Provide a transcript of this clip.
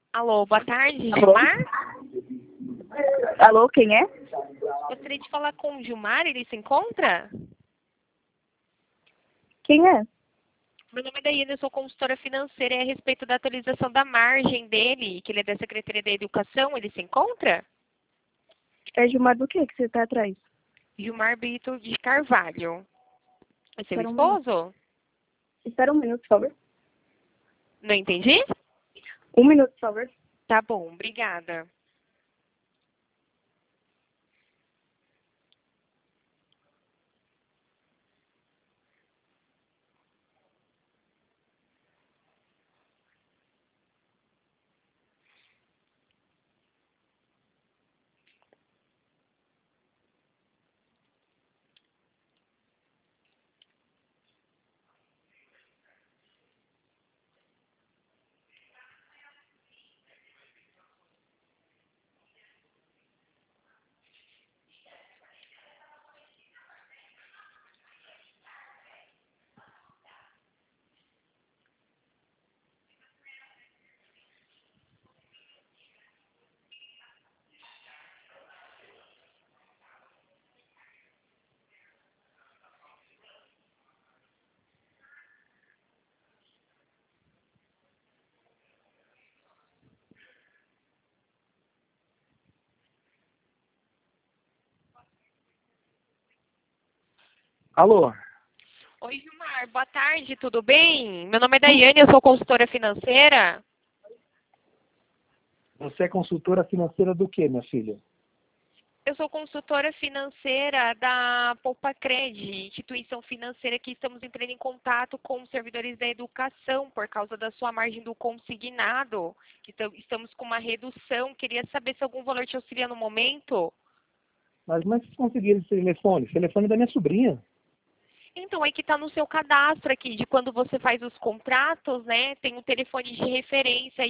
Alô, boa tarde, Alô? Gilmar? Alô, quem é? Gostaria de falar com o Gilmar, ele se encontra? Quem é? Meu nome é Daiane, eu sou consultora financeira e é a respeito da atualização da margem dele, que ele é da Secretaria da Educação, ele se encontra? É Gilmar do que você tá atrás? Gilmar Brito de Carvalho. É seu Espera um minuto. esposo? Espera um minuto, por favor. Não entendi? Um minuto, por favor. Tá bom, obrigada. Alô? Oi, Gilmar, boa tarde, tudo bem? Meu nome é Daiane, eu sou consultora financeira. Você é consultora financeira do quê, minha filha? Eu sou consultora financeira da Poupacred, instituição financeira que estamos entrando em contato com os servidores da educação por causa da sua margem do consignado, que estamos com uma redução. Queria saber se algum valor te auxilia no momento. Mas como é que vocês conseguiram esse telefone? Esse telefone é da minha sobrinha. Então, aí que está no seu cadastro aqui, de quando você faz os contratos, né? Tem um telefone de referência.